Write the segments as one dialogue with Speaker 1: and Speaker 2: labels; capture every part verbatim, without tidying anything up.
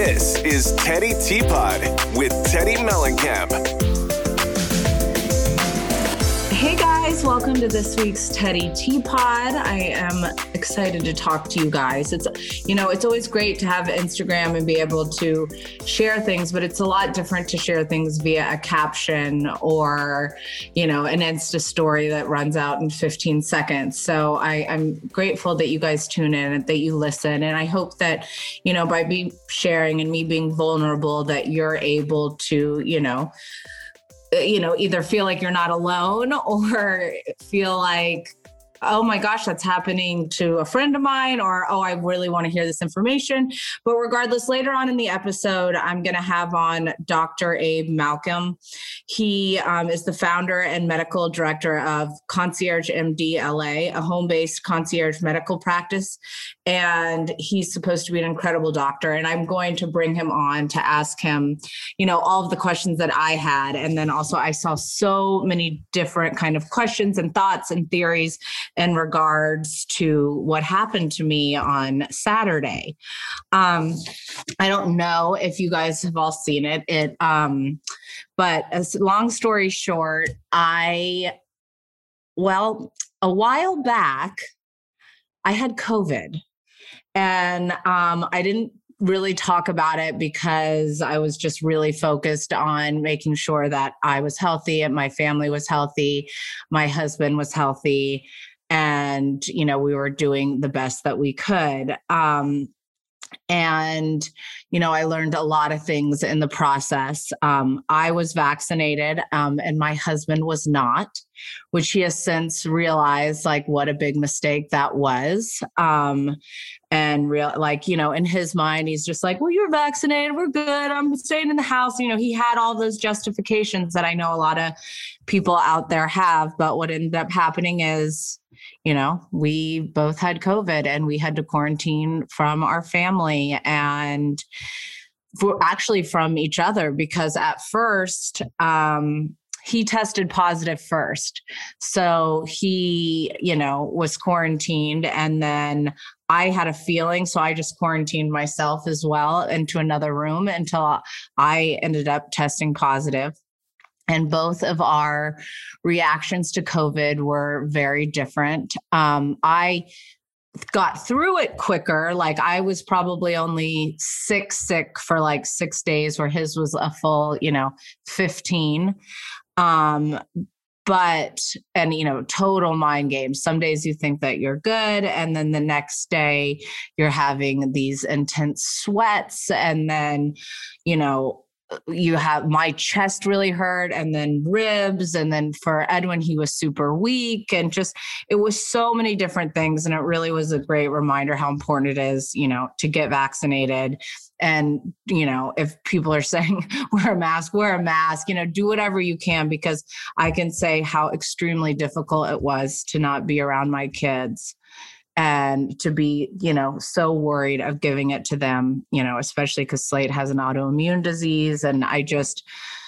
Speaker 1: This is Teddy Teapot with Teddy Mellencamp.
Speaker 2: Hey guys, welcome to this week's Teddy Teapot. I am excited to talk to you guys. It's, you know, it's always great to have Instagram and be able to share things, but it's a lot different to share things via a caption or, you know, an Insta story that runs out in fifteen seconds. So I, I'm grateful that you guys tune in and that you listen. And I hope that, you know, by me sharing and me being vulnerable, that you're able to, you know, you know, either feel like you're not alone or feel like, oh my gosh, that's happening to a friend of mine, or, oh, I really want to hear this information. But regardless, later on in the episode, I'm going to have on Doctor Abe Malcolm. He um, is the founder and medical director of Concierge M D L A, a home-based concierge medical practice. And he's supposed to be an incredible doctor. And I'm going to bring him on to ask him, you know, all of the questions that I had. And then also I saw so many different kind of questions and thoughts and theories in regards to what happened to me on Saturday. Um, I don't know if you guys have all seen it. It, um, but as long story short, I, well, a while back, I had COVID, and um, I didn't really talk about it because I was just really focused on making sure that I was healthy and my family was healthy, my husband was healthy. And, you know, we were doing the best that we could. Um, and, you know, I learned a lot of things in the process. Um, I was vaccinated um, and my husband was not, which he has since realized like what a big mistake that was. Um, and real, like, you know, in his mind, he's just like, well, you're vaccinated. We're good. I'm staying in the house. You know, he had all those justifications that I know a lot of people out there have. But what ended up happening is, you know, we both had COVID and we had to quarantine from our family and for actually from each other, because at first, um, he tested positive first. So he, you know, was quarantined, and then I had a feeling. So I just quarantined myself as well into another room until I ended up testing positive. And both of our reactions to COVID were very different. Um, I got through it quicker. Like I was probably only sick, sick for like six days, where his was a full, you know, fifteen. Um, but, and, you know, total mind games. Some days you think that you're good, and then the next day you're having these intense sweats, and then, you know, you have my chest really hurt, and then ribs. And then for Edwin, he was super weak, and just, it was so many different things. And it really was a great reminder how important it is, you know, to get vaccinated. And, you know, if people are saying wear a mask, wear a mask, you know, do whatever you can, because I can say how extremely difficult it was to not be around my kids. And to be, you know, so worried of giving it to them, you know, especially because Slate has an autoimmune disease. And I just,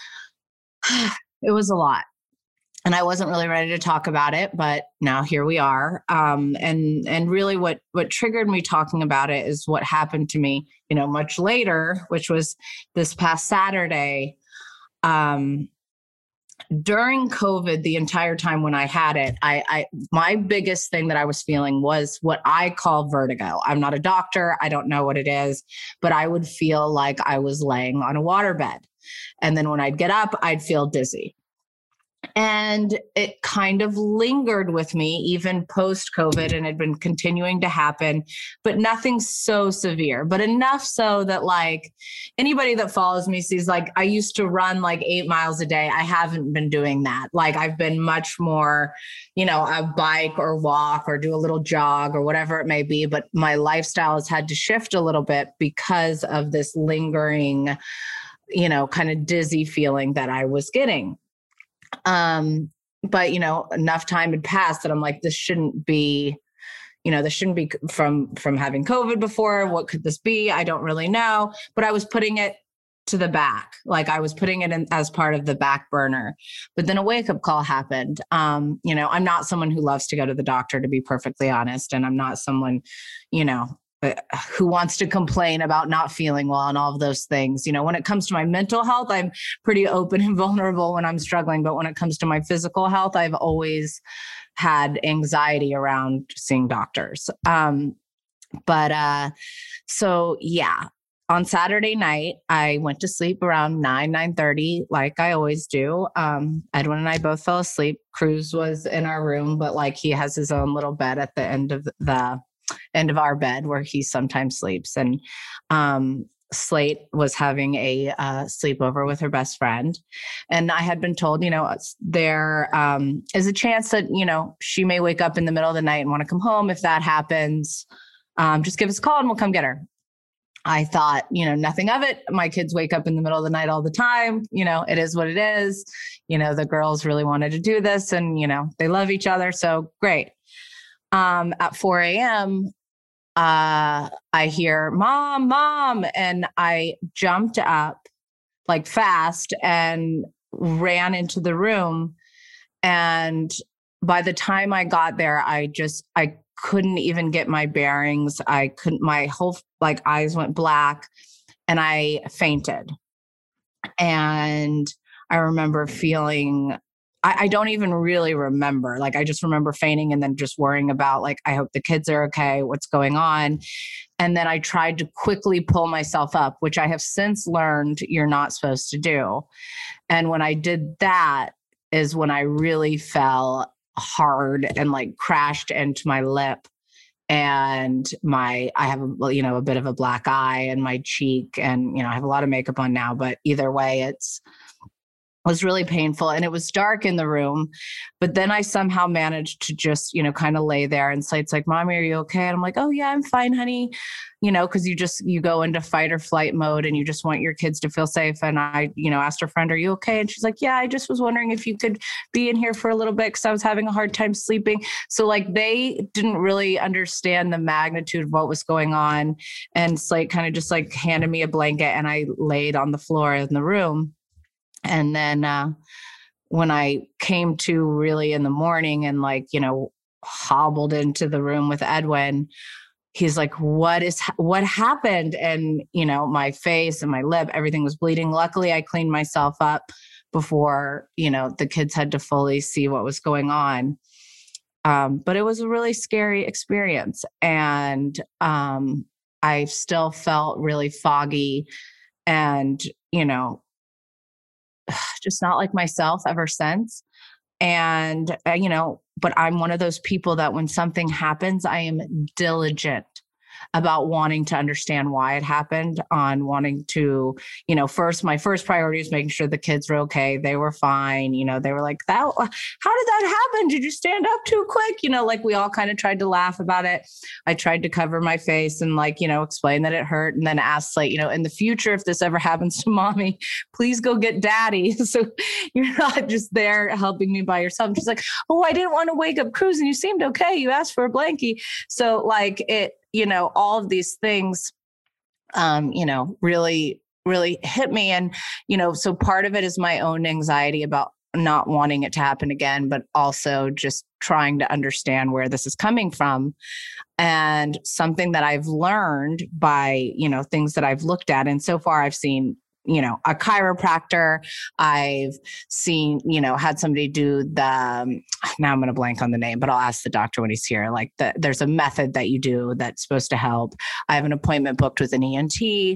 Speaker 2: it was a lot. And I wasn't really ready to talk about it, but now here we are. Um, and and really what what triggered me talking about it is what happened to me, you know, much later, which was this past Saturday. Um, During COVID, the entire time when I had it, I, I my biggest thing that I was feeling was what I call vertigo. I'm not a doctor. I don't know what it is, but I would feel like I was laying on a waterbed. And then when I'd get up, I'd feel dizzy. And it kind of lingered with me even post-COVID, and had been continuing to happen, but nothing so severe, but enough so that like anybody that follows me sees, like I used to run like eight miles a day. I haven't been doing that. Like I've been much more, you know, a bike or walk or do a little jog or whatever it may be. But my lifestyle has had to shift a little bit because of this lingering, you know, kind of dizzy feeling that I was getting. Um, but, you know, enough time had passed that I'm like, this shouldn't be, you know, this shouldn't be from, from having COVID before. What could this be? I don't really know, but I was putting it to the back. Like I was putting it in as part of the back burner, but then a wake up call happened. Um, you know, I'm not someone who loves to go to the doctor, to be perfectly honest. And I'm not someone, you know, who wants to complain about not feeling well and all of those things. You know, when it comes to my mental health, I'm pretty open and vulnerable when I'm struggling. But when it comes to my physical health, I've always had anxiety around seeing doctors. Um, but uh, so, yeah, on Saturday night, I went to sleep around nine, nine thirty, like I always do. Um, Edwin and I both fell asleep. Cruz was in our room, but like he has his own little bed at the end of the end of our bed where he sometimes sleeps. And um, Slate was having a uh, sleepover with her best friend. And I had been told, you know, there um, is a chance that, you know, she may wake up in the middle of the night and want to come home. If that happens, um, just give us a call and we'll come get her. I thought, you know, nothing of it. My kids wake up in the middle of the night all the time. You know, it is what it is. You know, the girls really wanted to do this and, you know, they love each other. So great. Um, at four a.m., uh, I hear, Mom, Mom. And I jumped up like fast and ran into the room. And by the time I got there, I just, I couldn't even get my bearings. I couldn't, my whole like eyes went black and I fainted. And I remember feeling, I, I don't even really remember, like, I just remember fainting and then just worrying about like, I hope the kids are okay. What's going on? And then I tried to quickly pull myself up, which I have since learned you're not supposed to do. And when I did that is when I really fell hard and like crashed into my lip. And my, I have, a, you know, a bit of a black eye and my cheek and, you know, I have a lot of makeup on now, but either way, it's, was really painful and it was dark in the room. But then I somehow managed to just, you know, kind of lay there and Slate's like, Mommy, are you okay? And I'm like, oh yeah, I'm fine, honey. You know, cause you just, you go into fight or flight mode and you just want your kids to feel safe. And I, you know, asked her friend, are you okay? And she's like, yeah, I just was wondering if you could be in here for a little bit cause I was having a hard time sleeping. So like they didn't really understand the magnitude of what was going on. And Slate kind of just like handed me a blanket and I laid on the floor in the room. And then uh, when I came to really in the morning and like, you know, hobbled into the room with Edwin, he's like, what is, what happened? And, you know, my face and my lip, everything was bleeding. Luckily, I cleaned myself up before, you know, the kids had to fully see what was going on. Um, but it was a really scary experience. And um, I still felt really foggy and, you know, just not like myself ever since. And, uh, you know, but I'm one of those people that when something happens, I am diligent about wanting to understand why it happened, on wanting to, you know, first, my first priority is making sure the kids were okay. They were fine. You know, they were like, that, how did that happen? Did you stand up too quick? You know, like we all kind of tried to laugh about it. I tried to cover my face and like, you know, explain that it hurt and then ask like, you know, in the future, if this ever happens to Mommy, please go get Daddy. So you're not just there helping me by yourself. And she's like, oh, I didn't want to wake up Cruz and you seemed okay. You asked for a blankie. So like it, you know, all of these things, um, you know, really, really hit me. And, you know, so part of it is my own anxiety about not wanting it to happen again, but also just trying to understand where this is coming from. And something that I've learned by, you know, things that I've looked at. And so far I've seen, you know, a chiropractor. I've seen, you know, had somebody do the, um, now I'm going to blank on the name, but I'll ask the doctor when he's here. Like the, there's a method that you do that's supposed to help. I have an appointment booked with an E N T.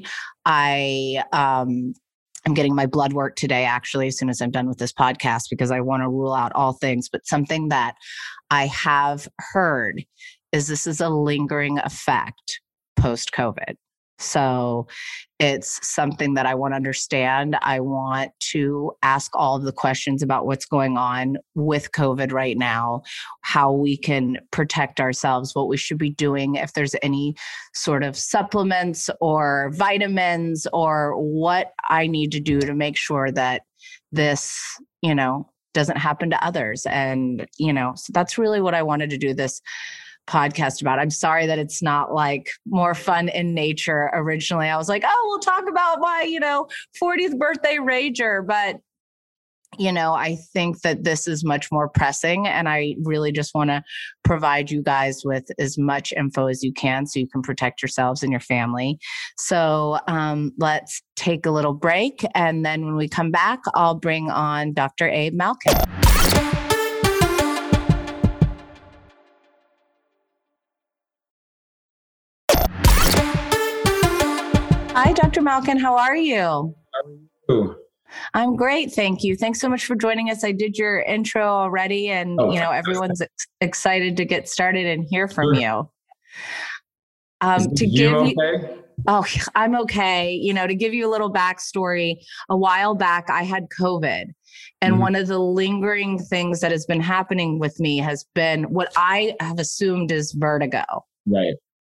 Speaker 2: I, um, I'm getting my blood work today, actually, as soon as I'm done with this podcast, because I want to rule out all things. But something that I have heard is this is a lingering effect post-COVID. So it's something that I want to understand. I want to ask all of the questions about what's going on with COVID right now, how we can protect ourselves, what we should be doing, if there's any sort of supplements or vitamins or what I need to do to make sure that this, you know, doesn't happen to others. And, you know, so that's really what I wanted to do this podcast about. I'm sorry that it's not like more fun in nature. Originally, I was like, oh, we'll talk about my, you know, fortieth birthday rager. But, you know, I think that this is much more pressing, and I really just want to provide you guys with as much info as you can so you can protect yourselves and your family. So um, let's take a little break. And then when we come back, I'll bring on Doctor Abe Malkin. Hi, Doctor Malkin. How are you?
Speaker 3: How are you?
Speaker 2: I'm great. Thank you. Thanks so much for joining us. I did your intro already, and
Speaker 3: Oh,
Speaker 2: you know, everyone's ex- excited to get started and hear from
Speaker 3: Sure.
Speaker 2: you. Um,
Speaker 3: Is
Speaker 2: to
Speaker 3: you
Speaker 2: give
Speaker 3: okay?
Speaker 2: you, oh, I'm okay. You know, to give you a little backstory, a while back I had COVID, and
Speaker 3: Mhm.
Speaker 2: one of the lingering things that has been happening with me has been what I have assumed is vertigo.
Speaker 3: Right.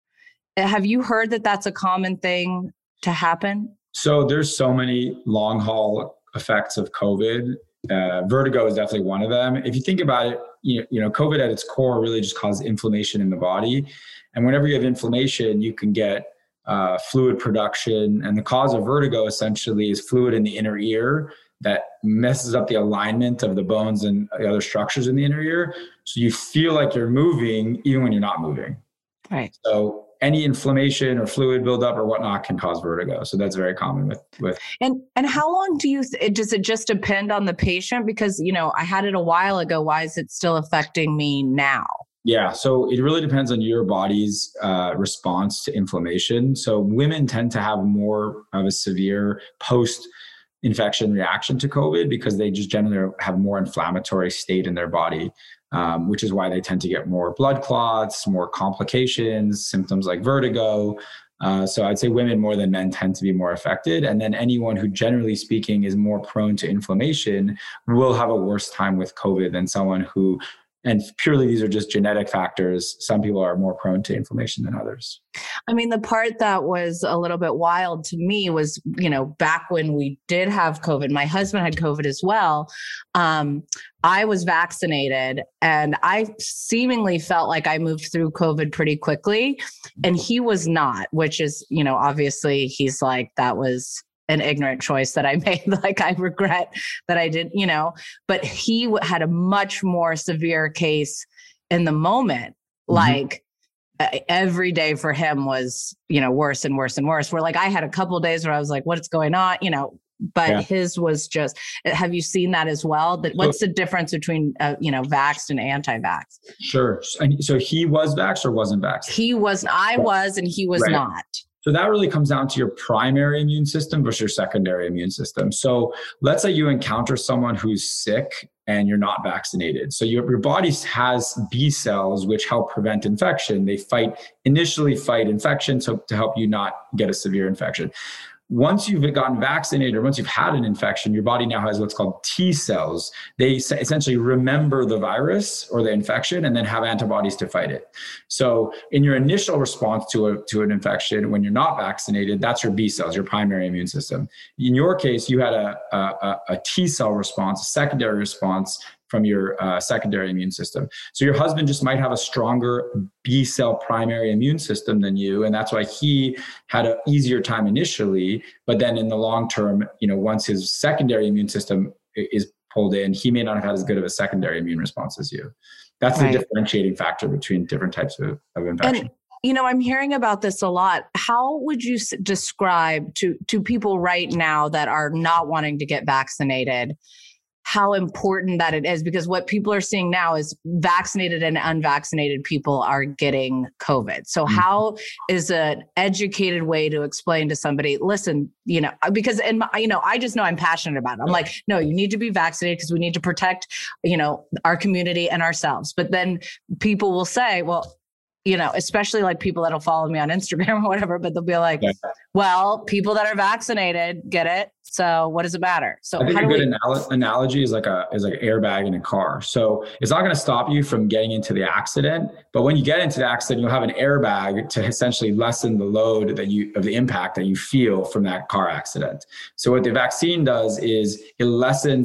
Speaker 2: Have you heard that that's a common thing to happen?
Speaker 3: So there's so many long haul effects of COVID. Uh, vertigo is definitely one of them. If you think about it, you, you know, COVID at its core really just causes inflammation in the body. And whenever you have inflammation, you can get uh, fluid production. And the cause of vertigo essentially is fluid in the inner ear that messes up the alignment of the bones and the other structures in the inner ear. So you feel like you're moving even when you're not moving.
Speaker 2: Right.
Speaker 3: So any inflammation or fluid buildup or whatnot can cause vertigo. So that's very common with, with. And,
Speaker 2: and how long do you, th- does it just depend on the patient? Because, you know, I had it a while ago. Why is it still affecting me now?
Speaker 3: Yeah. So it really depends on your body's uh, response to inflammation. So women tend to have more of a severe post infection reaction to COVID because they just generally have more inflammatory state in their body. Um, which is why they tend to get more blood clots, more complications, symptoms like vertigo. Uh, so I'd say women more than men tend to be more affected. And then anyone who generally speaking is more prone to inflammation will have a worse time with COVID than someone who, and purely these are just genetic factors. Some people are more prone to inflammation than others.
Speaker 2: I mean, the part that was a little bit wild to me was, you know, back when we did have COVID, my husband had COVID as well. Um, I was vaccinated and I seemingly felt like I moved through COVID pretty quickly, and he was not, which is, you know, obviously he's like, that was an ignorant choice that I made. Like, I regret that I did, you know, but he w- had a much more severe case in the moment. Mm-hmm. Like uh, every day for him was, you know, worse and worse and worse. Where like I had a couple of days where I was like, what's going on? You know, but yeah. His was just, have you seen that as well? That what's the difference between, uh, you know, vaxxed and anti-vax?
Speaker 3: Sure. And so he was vaxxed or wasn't vaxxed?
Speaker 2: He was, I was, and he was right. Not.
Speaker 3: So that really comes down to your primary immune system versus your secondary immune system. So let's say you encounter someone who's sick and you're not vaccinated. So your, your body has B cells, which help prevent infection. They fight, initially fight infection so to help you not get a severe infection. Once you've gotten vaccinated or once you've had an infection, your body now has what's called T cells. They essentially remember the virus or the infection and then have antibodies to fight it. So in your initial response to a, to an infection, when you're not vaccinated, that's your B cells, your primary immune system. In your case, you had a, a, a T cell response, a secondary response from your uh, secondary immune system. So your husband just might have a stronger B cell primary immune system than you. And that's why he had an easier time initially, but then in the long term, you know, once his secondary immune system is pulled in, he may not have had as good of a secondary immune response as you. That's right. The differentiating factor between different types of, of infection.
Speaker 2: And- You know, I'm hearing about this a lot. How would you s- describe to, to people right now that are not wanting to get vaccinated, how important that it is? Because what people are seeing now is vaccinated and unvaccinated people are getting COVID. So mm-hmm. How is an educated way to explain to somebody, listen, you know, because, and my, you know, I just know I'm passionate about it. I'm like, no, you need to be vaccinated because we need to protect, you know, our community and ourselves. But then people will say, well, you know, especially like people that'll follow me on Instagram or whatever, but they'll be like, yeah. Well, people that are vaccinated get it. So what does it matter? So
Speaker 3: I think
Speaker 2: how
Speaker 3: a
Speaker 2: do
Speaker 3: good
Speaker 2: we-
Speaker 3: anal- analogy is like a is like an airbag in a car. So it's not going to stop you from getting into the accident, but when you get into the accident, you'll have an airbag to essentially lessen the load that you of the impact that you feel from that car accident. So what the vaccine does is it lessens that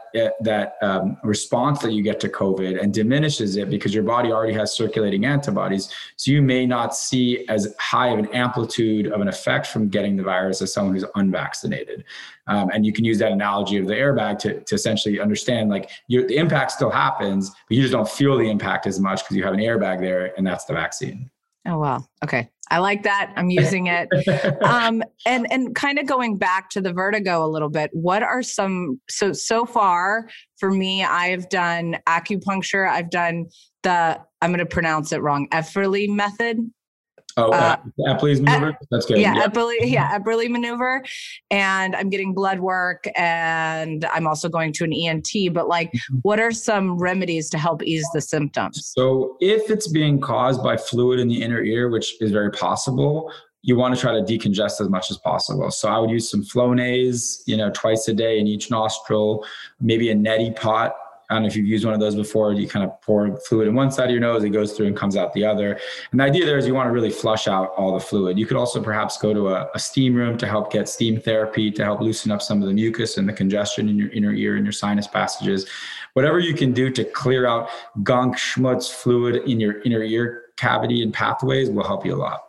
Speaker 3: that um, response that you get to COVID and diminishes it because your body already has circulating antibodies. So you may not see as high of an amplitude of an effect from getting the virus as someone who's unvaccinated. Um, and you can use that analogy of the airbag to, to essentially understand like your, the impact still happens, but you just don't feel the impact as much because you have an airbag there, and that's the vaccine.
Speaker 2: Oh, wow. Okay. I like that. I'm using it. um, and, and kind of going back to the vertigo a little bit, what are some, so, so far for me, I've done acupuncture. I've done the, I'm going to pronounce it wrong, Epperly method.
Speaker 3: Oh, uh, Epperly's maneuver?
Speaker 2: Uh,
Speaker 3: That's good.
Speaker 2: Yeah,
Speaker 3: yeah.
Speaker 2: Epperly, yeah, Epperly maneuver. And I'm getting blood work, and I'm also going to an E N T. But like, mm-hmm. what are some remedies to help ease the symptoms?
Speaker 3: So if it's being caused by fluid in the inner ear, which is very possible, you want to try to decongest as much as possible. So I would use some Flonase, you know, twice a day in each nostril, maybe a neti pot. I don't know if you've used one of those before. You kind of pour fluid in one side of your nose, it goes through and comes out the other. And the idea there is you want to really flush out all the fluid. You could also perhaps go to a, a steam room to help get steam therapy, to help loosen up some of the mucus and the congestion in your inner ear and your sinus passages. Whatever you can do to clear out gunk, schmutz, fluid in your inner ear cavity and pathways will help you a lot.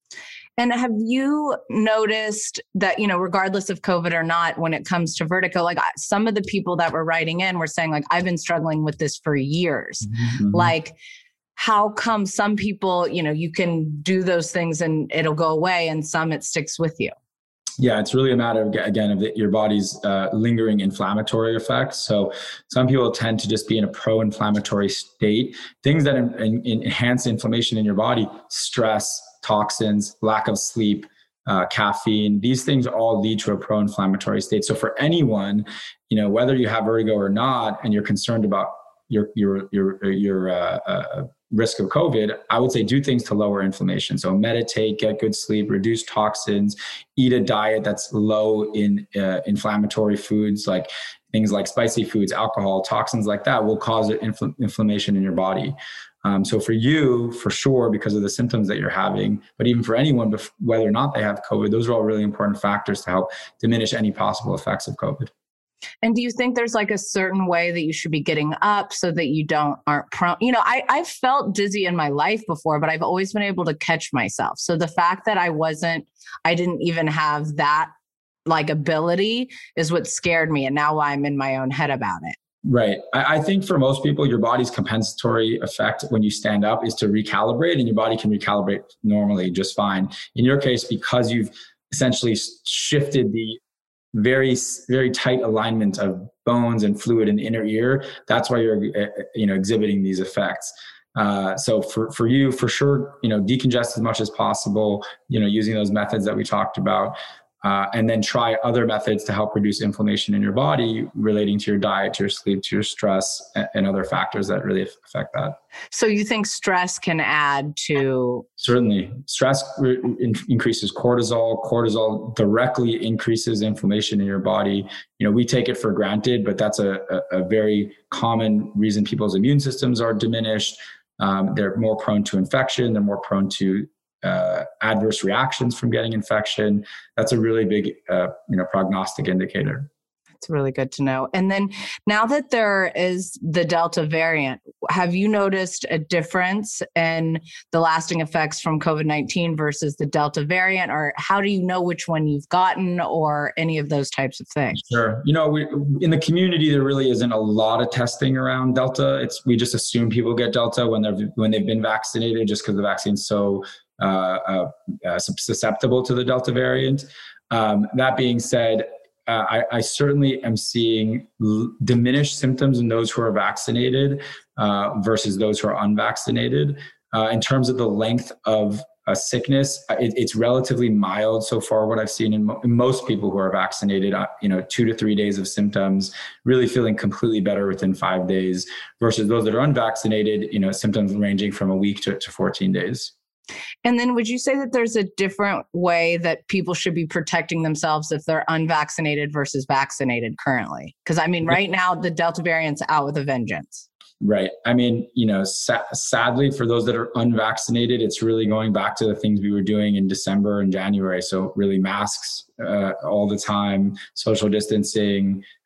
Speaker 2: And have you noticed that, you know, regardless of COVID or not, when it comes to vertigo, like some of the people that were writing in were saying, like, I've been struggling with this for years. Mm-hmm. Like, how come some people, you know, you can do those things and it'll go away, and some it sticks with you?
Speaker 3: Yeah, it's really a matter of, again, of the, your body's uh, lingering inflammatory effects. So some people tend to just be in a pro-inflammatory state. Things that in, in, enhance inflammation in your body, stress, toxins, lack of sleep, uh, caffeine, these things all lead to a pro-inflammatory state. So for anyone, you know, whether you have vertigo or not, and you're concerned about your, your, your, your uh, uh, risk of COVID, I would say do things to lower inflammation. So meditate, get good sleep, reduce toxins, eat a diet that's low in uh, inflammatory foods, like things like spicy foods, alcohol, toxins like that will cause infl- inflammation in your body. Um, so for you, for sure, because of the symptoms that you're having, but even for anyone, whether or not they have COVID, those are all really important factors to help diminish any possible effects of COVID.
Speaker 2: And do you think there's like a certain way that you should be getting up so that you don't aren't prone? You know, I, I've felt dizzy in my life before, but I've always been able to catch myself. So the fact that I wasn't, I didn't even have that like ability is what scared me. And now I'm in my own head about it.
Speaker 3: Right. I, I think for most people, your body's compensatory effect when you stand up is to recalibrate, and your body can recalibrate normally just fine. In your case, because you've essentially shifted the very, very tight alignment of bones and fluid in the inner ear, that's why you're, you know, exhibiting these effects. Uh, so for, for you, for sure, you know, decongest as much as possible, you know, using those methods that we talked about. Uh, and then try other methods to help reduce inflammation in your body relating to your diet, to your sleep, to your stress, and, and other factors that really affect that.
Speaker 2: So you think stress can add to? Certainly.
Speaker 3: Stress re- in- increases cortisol. Cortisol directly increases inflammation in your body. You know, we take it for granted, but that's a, a, a very common reason people's immune systems are diminished. Um, they're more prone to infection. They're more prone to Uh, adverse reactions from getting infection. That's a really big, uh, you know, prognostic indicator.
Speaker 2: That's really good to know. And then now that there is the Delta variant, have you noticed a difference in the lasting effects from COVID nineteen versus the Delta variant? Or how do you know which one you've gotten, or any of those types of things?
Speaker 3: Sure. You know, we, in the community, there really isn't a lot of testing around Delta. It's, we just assume people get Delta when they're, when they've been vaccinated, just because the vaccine's so Uh, uh, uh, susceptible to the Delta variant. Um, that being said, uh, I, I certainly am seeing l- diminished symptoms in those who are vaccinated uh, versus those who are unvaccinated. Uh, in terms of the length of a sickness, it, it's relatively mild so far. What I've seen in, mo- in most people who are vaccinated, uh, you know, two to three days of symptoms, really feeling completely better within five days, versus those that are unvaccinated, you know, symptoms ranging from a week to, to fourteen days.
Speaker 2: And then would you say that there's a different way that people should be protecting themselves if they're unvaccinated versus vaccinated currently? Because I mean, right now, the Delta variant's out with a vengeance.
Speaker 3: Right. I mean, you know, sa- sadly, for those that are unvaccinated, it's really going back to the things we were doing in December and January. So really masks uh, all the time, social distancing,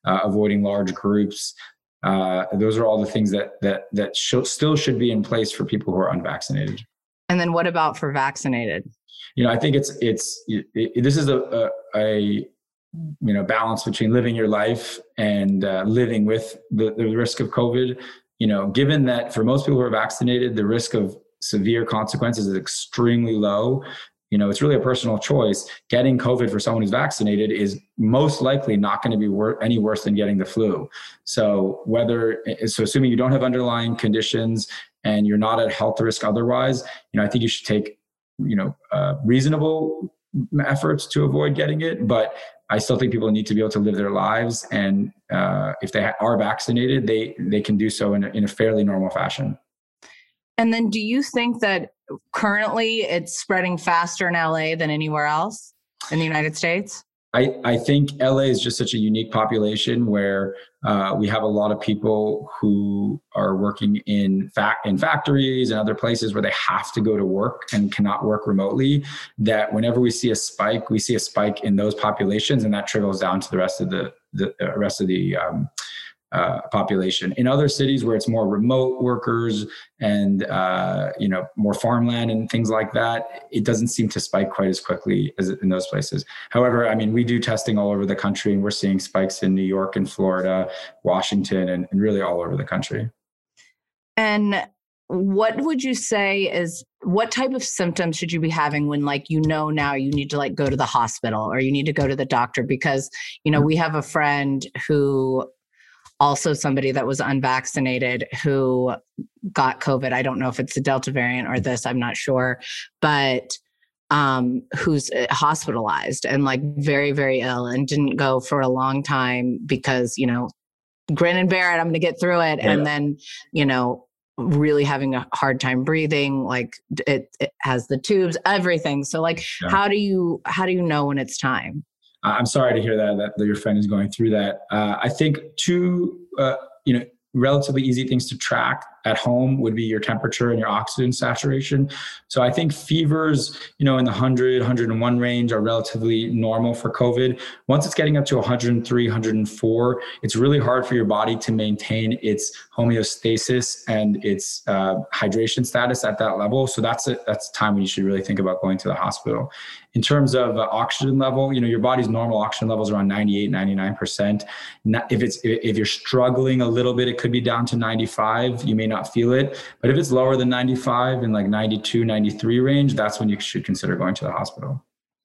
Speaker 3: uh, avoiding large groups. Uh, those are all the things that that that sh- still should be in place for people who are unvaccinated.
Speaker 2: And then what about for vaccinated?
Speaker 3: You know, I think it's it's it, it, this is a, a, a you know balance between living your life and uh, living with the, the risk of COVID. You know, given that for most people who are vaccinated, the risk of severe consequences is extremely low. You know, it's really a personal choice. Getting COVID for someone who's vaccinated is most likely not going to be wor- any worse than getting the flu. So whether, so assuming you don't have underlying conditions and you're not at health risk otherwise, you know, I think you should take, you know, uh, reasonable efforts to avoid getting it. But I still think people need to be able to live their lives. And uh, if they are vaccinated, they they can do so in a, in a fairly normal fashion.
Speaker 2: And then do you think that currently it's spreading faster in L A than anywhere else in the United States?
Speaker 3: I, I think L A is just such a unique population where uh, we have a lot of people who are working in fact in factories and other places where they have to go to work and cannot work remotely, that whenever we see a spike, we see a spike in those populations, and that trickles down to the rest of the, the uh, rest of the um, Uh, population. In other cities where it's more remote workers and uh, you know more farmland and things like that, it doesn't seem to spike quite as quickly as in those places. However, I mean, we do testing all over the country, and we're seeing spikes in New York and Florida, Washington, and, and really all over the country.
Speaker 2: And what would you say is, what type of symptoms should you be having when, like, you know, now you need to like go to the hospital or you need to go to the doctor? Because, you know, we have a friend who also somebody that was unvaccinated who got COVID. I don't know if it's the Delta variant or this, I'm not sure, but um, who's hospitalized and like very, very ill and didn't go for a long time because, you know, grin and bear it, I'm going to get through it. Yeah. And then, you know, really having a hard time breathing, like it, it has the tubes, everything. So like, yeah. how do you, how do you know when it's time?
Speaker 3: I'm sorry to hear that, that, that your friend is going through that. Uh, I think two, uh, you know, relatively easy things to track at home would be your temperature and your oxygen saturation. So I think fevers, you know, in the one hundred, one hundred one range are relatively normal for COVID. Once it's getting up to one hundred three, one hundred four, it's really hard for your body to maintain its homeostasis and its uh, hydration status at that level. So that's a, that's a time when you should really think about going to the hospital. In terms of uh, oxygen level, you know, your body's normal oxygen level is around ninety-eight, ninety-nine percent. If it's, if you're struggling a little bit, it could be down to ninety-five. You may not feel it, but if it's lower than ninety-five in like ninety-two, ninety-three range, that's when you should consider going to the hospital.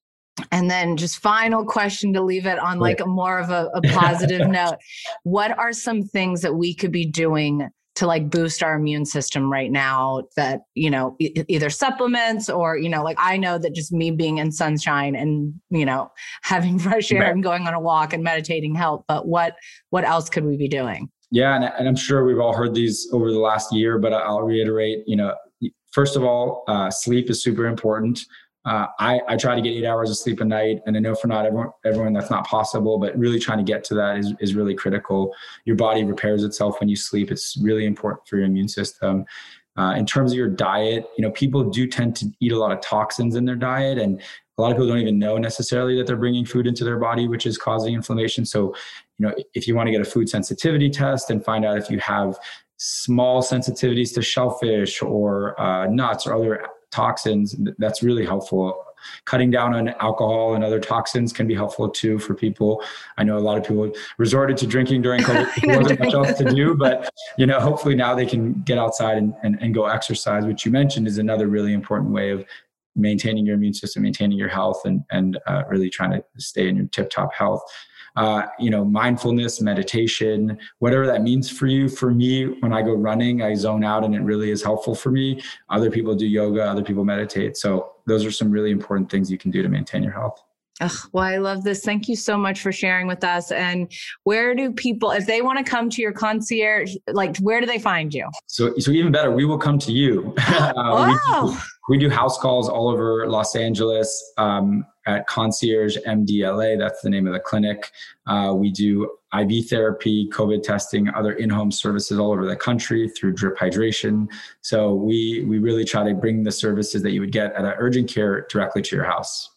Speaker 2: And then just final question to leave it on like a more of a, a positive note. What are some things that we could be doing to like boost our immune system right now that, you know, e- either supplements or, you know, like I know that just me being in sunshine and, you know, having fresh air right. and going on a walk and meditating help, but what, what else could we be doing?
Speaker 3: Yeah. And, and I'm sure we've all heard these over the last year, but I'll reiterate, you know, first of all, uh, sleep is super important. Uh, I, I try to get eight hours of sleep a night, and I know for not everyone, everyone that's not possible, but really trying to get to that is, is really critical. Your body repairs itself when you sleep. It's really important for your immune system. Uh, in terms of your diet, you know, people do tend to eat a lot of toxins in their diet, and a lot of people don't even know necessarily that they're bringing food into their body, which is causing inflammation. So, you know, if you want to get a food sensitivity test and find out if you have small sensitivities to shellfish or uh, nuts or other toxins, that's really helpful. Cutting down on alcohol and other toxins can be helpful too for people. I know a lot of people resorted to drinking during COVID. There wasn't much else to do, but you know, hopefully now they can get outside and, and, and go exercise, which you mentioned is another really important way of maintaining your immune system, maintaining your health, and, and uh, really trying to stay in your tip-top health. Uh, you know, mindfulness, meditation, whatever that means for you. For me, when I go running, I zone out and it really is helpful for me. Other people do yoga, other people meditate. So those are some really important things you can do to maintain your health.
Speaker 2: Ugh, well, I love this. Thank you so much for sharing with us. And where do people, if they want to come to your concierge, like where do they find you?
Speaker 3: So, so even better, we will come to you. uh,
Speaker 2: oh.
Speaker 3: we, do, we do house calls all over Los Angeles um, at Concierge M D L A. That's the name of the clinic. Uh, we do I V therapy, COVID testing, other in-home services all over the country through drip hydration. So we we really try to bring the services that you would get at an urgent care directly to your house.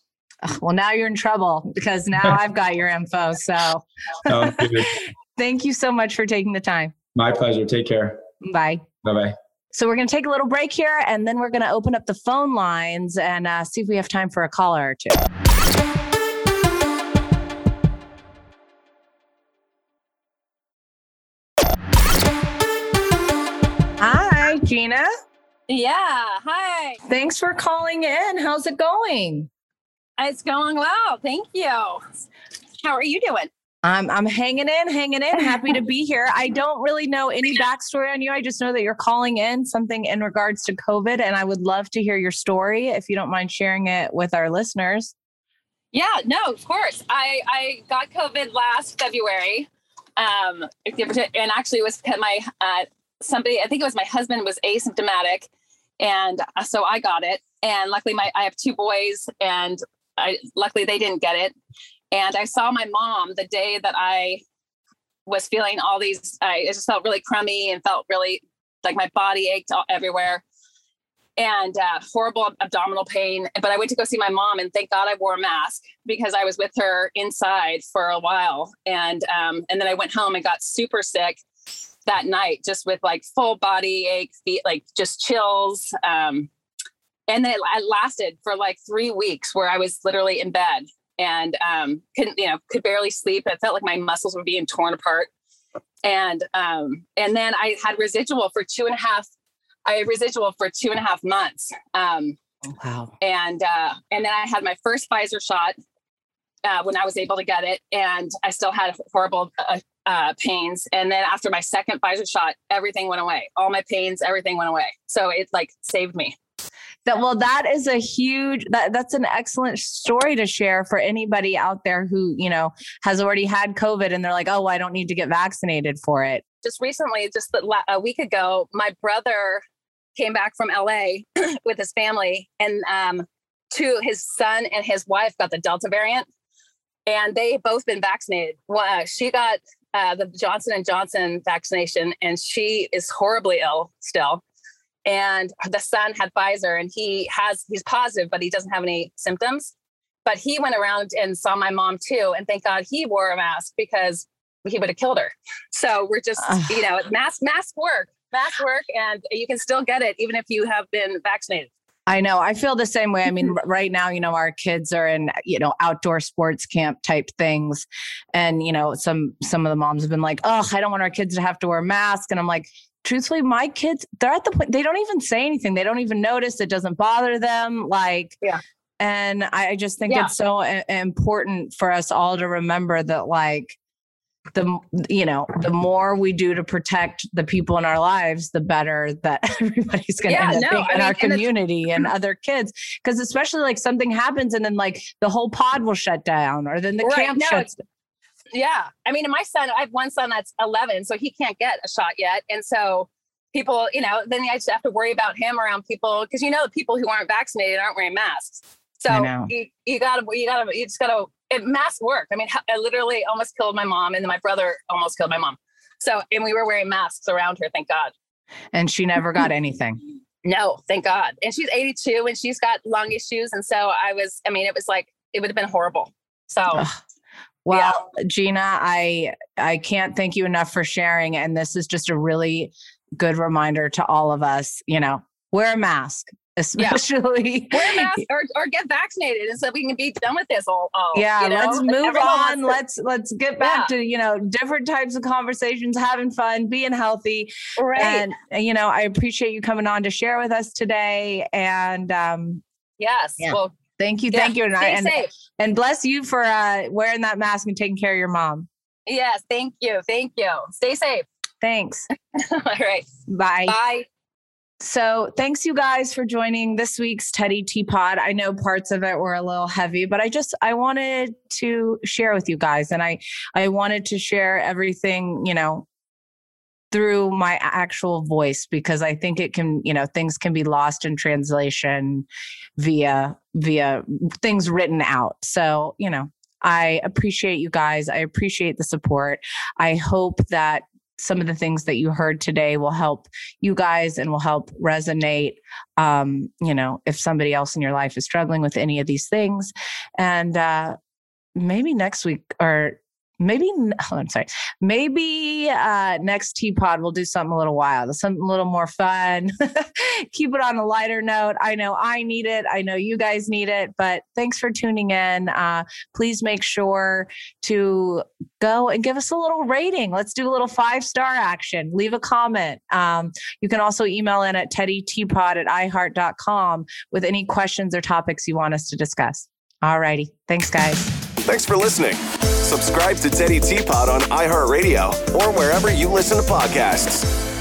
Speaker 2: Well, now you're in trouble because now I've got your info. So thank you so much for taking the time.
Speaker 3: My pleasure. Take care.
Speaker 2: Bye.
Speaker 3: Bye-bye.
Speaker 2: So we're going to take a little break here, and then we're going to open up the phone lines and uh, see if we have time for a caller or two. Hi, Gina.
Speaker 4: Yeah. Hi.
Speaker 2: Thanks for calling in. How's it going?
Speaker 4: It's going well. Thank you. How are you doing?
Speaker 2: I'm I'm hanging in, hanging in. Happy to be here. I don't really know any backstory on you. I just know that you're calling in something in regards to COVID, and I would love to hear your story if you don't mind sharing it with our listeners.
Speaker 4: Yeah, no, of course. I, I got COVID last February. Um, and actually it was my, uh, somebody, I think it was my husband was asymptomatic. And so I got it. And luckily my, I have two boys and I, luckily they didn't get it. And I saw my mom the day that I was feeling all these, I just felt really crummy and felt really like my body ached all, everywhere. And uh, horrible abdominal pain. But I went to go see my mom, and thank God I wore a mask because I was with her inside for a while. And um, and then I went home and got super sick that night, just with like full body ache, feet, like just chills. Um, and then it, it lasted for like three weeks where I was literally in bed and um, couldn't, you know, could barely sleep. It felt like my muscles were being torn apart. And um, and then I had residual for two and a half I had residual for two and a half months. Um,
Speaker 2: wow.
Speaker 4: And, uh, and then I had my first Pfizer shot uh, when I was able to get it. And I still had horrible uh, uh, pains. And then after my second Pfizer shot, everything went away. All my pains, everything went away. So it like saved me.
Speaker 2: That, well, that is a huge, that, that's an excellent story to share for anybody out there who, you know, has already had COVID and they're like, oh, well, I don't need to get vaccinated for it.
Speaker 4: Just recently, just a week ago, my brother came back from L A with his family, and um, two, his son and his wife got the Delta variant, and they both been vaccinated. Well, uh, she got uh, the Johnson and Johnson vaccination, and she is horribly ill still. And the son had Pfizer, and he has he's positive, but he doesn't have any symptoms. But he went around and saw my mom too, and thank God he wore a mask because he would have killed her. So we're just, you know, mask mask work. Mask work, and you can still get it even if you have been vaccinated.
Speaker 2: I know. I feel the same way. I mean, right now, you know, our kids are in, you know, outdoor sports camp type things. And, you know, some, some of the moms have been like, oh, I don't want our kids to have to wear a mask. And I'm like, truthfully, my kids, they're at the point, they don't even say anything. They don't even notice. It doesn't bother them. Like,
Speaker 4: yeah.
Speaker 2: And I just think
Speaker 4: yeah.
Speaker 2: it's so a- important for us all to remember that, like, the, you know, the more we do to protect the people in our lives, the better that everybody's going to
Speaker 4: yeah,
Speaker 2: end up
Speaker 4: no,
Speaker 2: being
Speaker 4: I
Speaker 2: in
Speaker 4: mean,
Speaker 2: our community and, and other kids. Because especially like something happens and then like the whole pod will shut down or then the
Speaker 4: right,
Speaker 2: camp
Speaker 4: no,
Speaker 2: shuts down.
Speaker 4: Yeah. I mean, my son, I have one son that's eleven, so he can't get a shot yet. And so people, you know, then I just have to worry about him around people because, you know, the people who aren't vaccinated aren't wearing masks. So you, you gotta, you gotta, you just gotta, it mask work. I mean, I literally almost killed my mom, and then my brother almost killed my mom. So, and we were wearing masks around her, thank God.
Speaker 2: And she never got anything.
Speaker 4: No, thank God. And she's eighty-two and she's got lung issues. And so I was, I mean, it was like, it would have been horrible. So, Ugh.
Speaker 2: well, yeah. Gina, I, I can't thank you enough for sharing. And this is just a really good reminder to all of us, you know, wear a mask. Especially
Speaker 4: yeah. wear a mask or, or get vaccinated and so we can be done with this all, all
Speaker 2: yeah
Speaker 4: you know?
Speaker 2: Let's move
Speaker 4: Everyone
Speaker 2: on
Speaker 4: to,
Speaker 2: let's let's get back
Speaker 4: yeah.
Speaker 2: to, you know, different types of conversations, having fun, being healthy,
Speaker 4: right.
Speaker 2: And you know, I appreciate you coming on to share with us today. And um
Speaker 4: yes
Speaker 2: yeah.
Speaker 4: well
Speaker 2: thank you
Speaker 4: yeah.
Speaker 2: thank you and,
Speaker 4: Stay
Speaker 2: and,
Speaker 4: safe.
Speaker 2: And bless you for uh wearing that mask and taking care of your mom.
Speaker 4: Yes, thank you thank you stay safe.
Speaker 2: Thanks.
Speaker 4: All right,
Speaker 2: bye
Speaker 4: bye.
Speaker 2: So thanks you guys for joining this week's Teddy Teapot. I know parts of it were a little heavy, but I just, I wanted to share with you guys. And I, I wanted to share everything, you know, through my actual voice, because I think it can, you know, things can be lost in translation via, via things written out. So, you know, I appreciate you guys. I appreciate the support. I hope that some of the things that you heard today will help you guys and will help resonate. Um, you know, if somebody else in your life is struggling with any of these things, and uh, maybe next week or maybe, oh, I'm sorry, maybe uh, next Teapot we'll do something a little wild, something a little more fun. Keep it on a lighter note. I know I need it. I know you guys need it, but thanks for tuning in. Uh, please make sure to go and give us a little rating. Let's do a little five-star action. Leave a comment. Um, you can also email in at teddyteapot at iheart dot com with any questions or topics you want us to discuss. All righty. Thanks, guys.
Speaker 1: Thanks for listening. Subscribe to Teddy Teapot on iHeartRadio or wherever you listen to podcasts.